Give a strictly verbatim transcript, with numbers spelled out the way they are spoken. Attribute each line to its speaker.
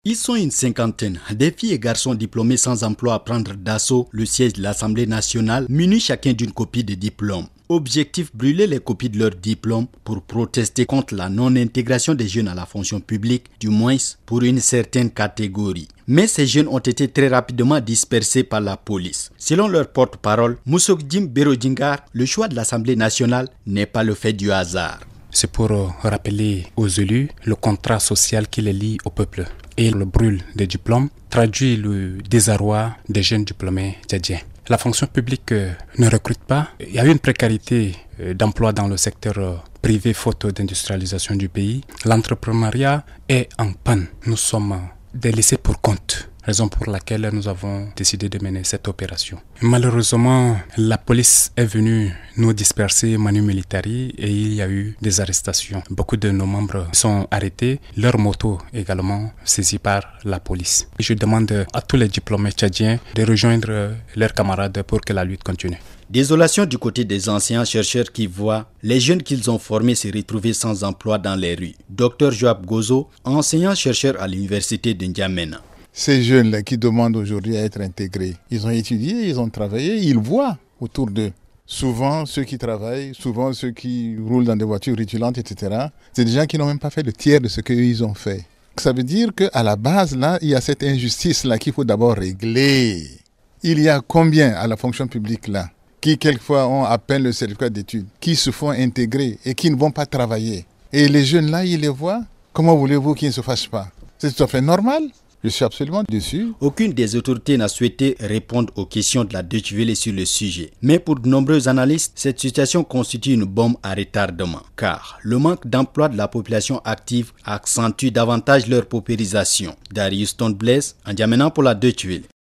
Speaker 1: Ils sont une cinquantaine, des filles et garçons diplômés sans emploi à prendre d'assaut le siège de l'Assemblée nationale, munis chacun d'une copie de diplôme. Objectif, brûler les copies de leurs diplômes pour protester contre la non-intégration des jeunes à la fonction publique, du moins pour une certaine catégorie. Mais ces jeunes ont été très rapidement dispersés par la police. Selon leur porte-parole, Moussoukdim Berodingar, le choix de l'Assemblée nationale n'est pas le fait du hasard.
Speaker 2: C'est pour rappeler aux élus le contrat social qui les lie au peuple. Et le brûle des diplômes traduit le désarroi des jeunes diplômés tchadiens. La fonction publique ne recrute pas. Il y a une précarité d'emploi dans le secteur privé faute d'industrialisation du pays. L'entrepreneuriat est en panne. Nous sommes des laissés pour compte. Raison pour laquelle nous avons décidé de mener cette opération. Malheureusement, la police est venue nous disperser manu militari et il y a eu des arrestations. Beaucoup de nos membres sont arrêtés, leurs motos également saisies par la police. Je demande à tous les diplômés tchadiens de rejoindre leurs camarades pour que la lutte continue.
Speaker 1: Désolation du côté des anciens chercheurs qui voient les jeunes qu'ils ont formés se retrouver sans emploi dans les rues. Docteur Joab Gozo, enseignant-chercheur à l'université de N'Djamena.
Speaker 3: Ces jeunes-là qui demandent aujourd'hui à être intégrés, ils ont étudié, ils ont travaillé, ils voient autour d'eux. Souvent, ceux qui travaillent, souvent ceux qui roulent dans des voitures rutilantes, et cetera, c'est des gens qui n'ont même pas fait le tiers de ce qu'ils ont fait. Ça veut dire qu'à la base, là, il y a cette injustice-là qu'il faut d'abord régler. Il y a combien à la fonction publique, là, qui quelquefois ont à peine le certificat d'études, qui se font intégrer et qui ne vont pas travailler. Et les jeunes-là, ils les voient. Comment voulez-vous qu'ils ne se fâchent pas? C'est tout à fait normal. Je suis absolument déçu.
Speaker 1: Aucune des autorités n'a souhaité répondre aux questions de la Deutsche Welle sur le sujet. Mais pour de nombreux analystes, cette situation constitue une bombe à retardement. Car le manque d'emploi de la population active accentue davantage leur paupérisation. Darius Tonbless, N'Djamena pour la Deutsche Welle.